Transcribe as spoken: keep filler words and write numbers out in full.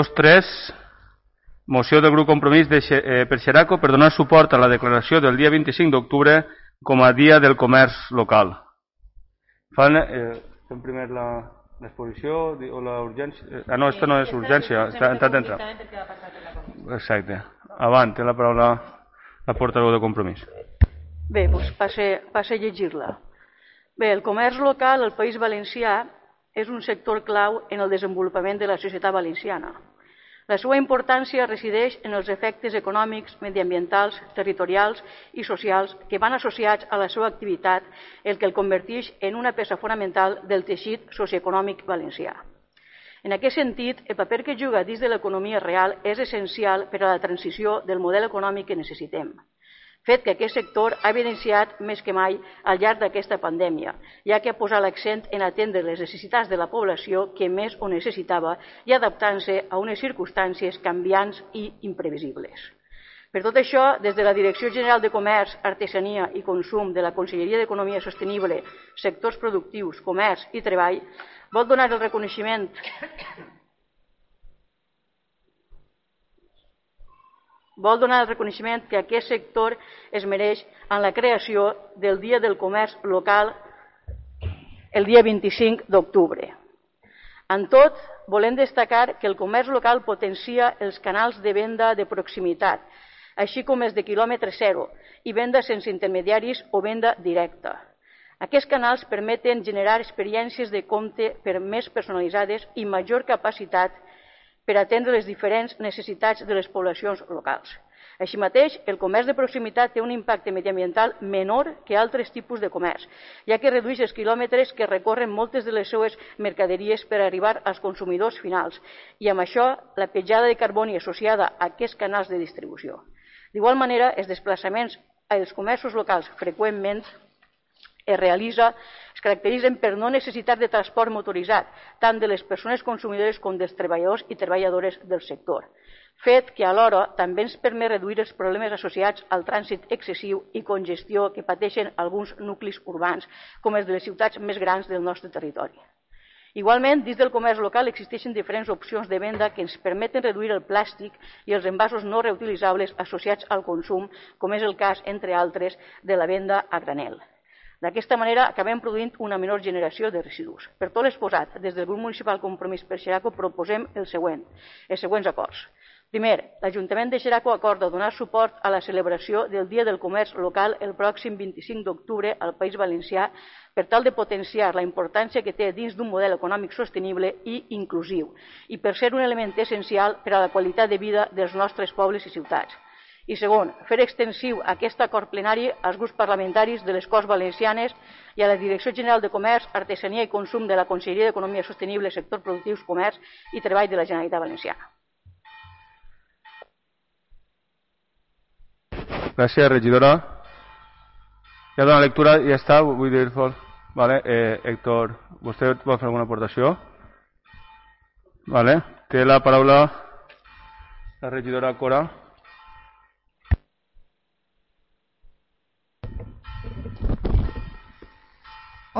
tres, moció del grup Compromís de, eh, per Xeraco per donar suport a la declaració del dia vint-i-cinc d'octubre com a dia del comerç local. Fan, eh, fem primer l'exposició o la urgència? Ah, no, aquesta no és urgència, està entrat dentro. Exacte. Avant, té la paraula la portaveu de Compromís. Bé, doncs passe, passe a llegir-la. Bé, el comerç local al País Valencià és un sector clau en el desenvolupament de la societat valenciana. La seva importància resideix en els efectes econòmics, mediambientals, territorials i socials que van associats a la seva activitat, el que el converteix en una peça fonamental del teixit socioeconòmic valencià. En aquest sentit, el paper que juga dins de l'economia real és essencial per a la transició del model econòmic que necessitem, fet que aquest sector ha evidenciat més que mai al llarg d'aquesta pandèmia, ja que ha posat l'accent en atendre les necessitats de la població que més ho necessitava i adaptant-se a unes circumstàncies canviants i imprevisibles. Per tot això, des de la Direcció General de Comerç, Artesania i Consum de la Conselleria d'Economia Sostenible, Sectors Productius, Comerç i Treball, vol donar el reconeixement vol donar el reconeixement que aquest sector es mereix en la creació del Dia del Comerç Local el dia vint-i-cinc d'octubre. En tot, volem destacar que el comerç local potencia els canals de venda de proximitat, així com els de quilòmetre zero i venda sense intermediaris o venda directa. Aquests canals permeten generar experiències de compte per més personalitzades i major capacitat per atendre les diferents necessitats de les poblacions locals. Així mateix, el comerç de proximitat té un impacte mediambiental menor que altres tipus de comerç, ja que redueix els quilòmetres que recorren moltes de les seues mercaderies per arribar als consumidors finals i amb això la petjada de carboni associada a aquests canals de distribució. D'igual manera, els desplaçaments als comerços locals freqüentment es realitza, es caracteritzen per no necessitar de transport motoritzat, tant de les persones consumidores com dels treballadors i treballadores del sector, fet que alhora també ens permet reduir els problemes associats al trànsit excessiu i congestió que pateixen alguns nuclis urbans, com els de les ciutats més grans del nostre territori. Igualment, dins del comerç local existeixen diferents opcions de venda que ens permeten reduir el plàstic i els envasos no reutilitzables associats al consum, com és el cas, entre altres, de la venda a granel. D'aquesta manera acabem produint una menor generació de residus. Per tot l'exposat, des del grup municipal Compromís per Xeraco proposem el següent, els següents acords. Primer, l'Ajuntament de Xeraco acorda donar suport a la celebració del Dia del Comerç Local el pròxim vint-i-cinc d'octubre al País Valencià per tal de potenciar la importància que té dins d'un model econòmic sostenible i inclusiu i per ser un element essencial per a la qualitat de vida dels nostres pobles i ciutats. I segon, fer extensiu aquest acord plenari als grups parlamentaris de les Corts Valencianes i a la Direcció General de Comerç, Artesania i Consum de la Conselleria d'Economia Sostenible, Sector Productius, Comerç i Treball de la Generalitat Valenciana. Gràcies, regidora. Ja dona lectura, ja està, vull dir... Vale, eh, Héctor, vostè vol fer alguna aportació? Vale, té la paraula la regidora Cora.